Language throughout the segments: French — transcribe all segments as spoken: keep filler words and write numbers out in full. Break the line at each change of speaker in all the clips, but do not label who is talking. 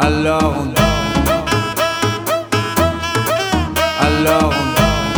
Alors on Alors on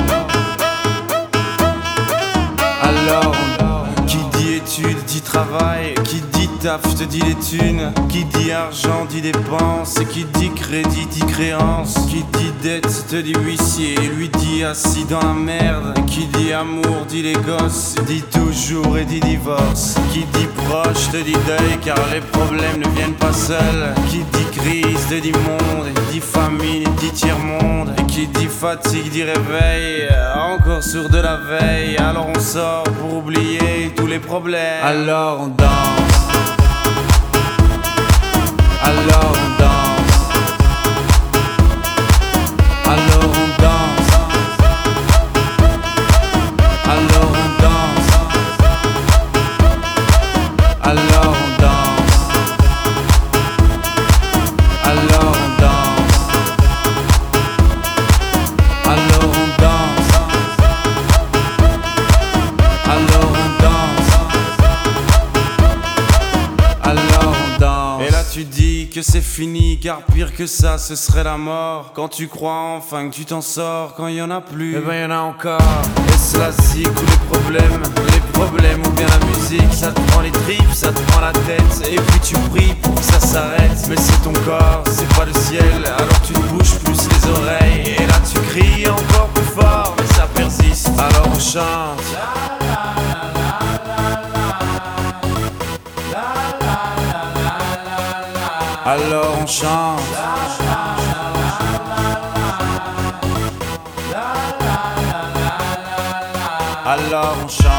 Alors on Qui dit études dit travail, qui dit taf te dit les thunes, qui dit argent dit dépenses, qui dit crédit dit créance, qui dit dette te dit huissier, lui dit assis dans la merde, qui dit amour dit les gosses, dit toujours et dit divorce, qui dit proche te dit deuil car les problèmes ne viennent pas seuls, qui dit crise te dit monde, dit famine dit tiers-monde, et qui dit fatigue dit réveil, encore sur de la veille, alors on sort pour oublier tous les problèmes. Alors on danse, alors on danse, alors on danse, alors on danse, alors on danse, alors on danse, alors on danse, alors on danse, alors on danse. Et là tu dis que c'est fini, car pire que ça ce serait la mort. Quand tu crois enfin que tu t'en sors, quand il y en a plus, eh ben y en a encore. Est-ce la zik ou les problèmes, les problèmes ou bien la musique, ça te prend les tripes, ça te prend la tête, et puis tu pries pour que ça s'arrête. Mais c'est ton corps, c'est pas le ciel, alors tu te bouges plus les oreilles, et là tu cries encore plus fort, mais ça persiste, alors on chante. Alors on chante. Alors on chante.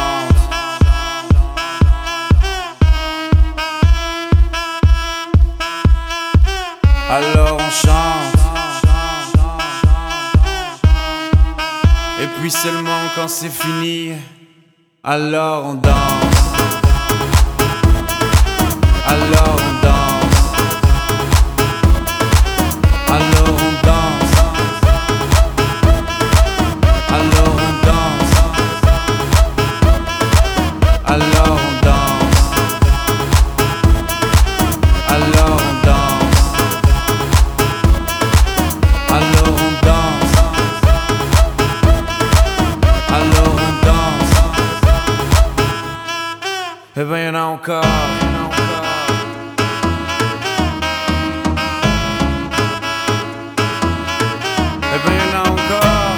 Alors on chante. Et puis seulement quand c'est fini, alors on danse. Alors on danse. Alors on danse, alors on danse, alors on danse, alors on danse, alors on danse, alors on danse. Eh ben y'en a encore. Eh ben y'en a encore.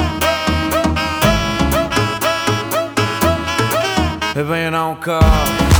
Eh ben y'en a encore.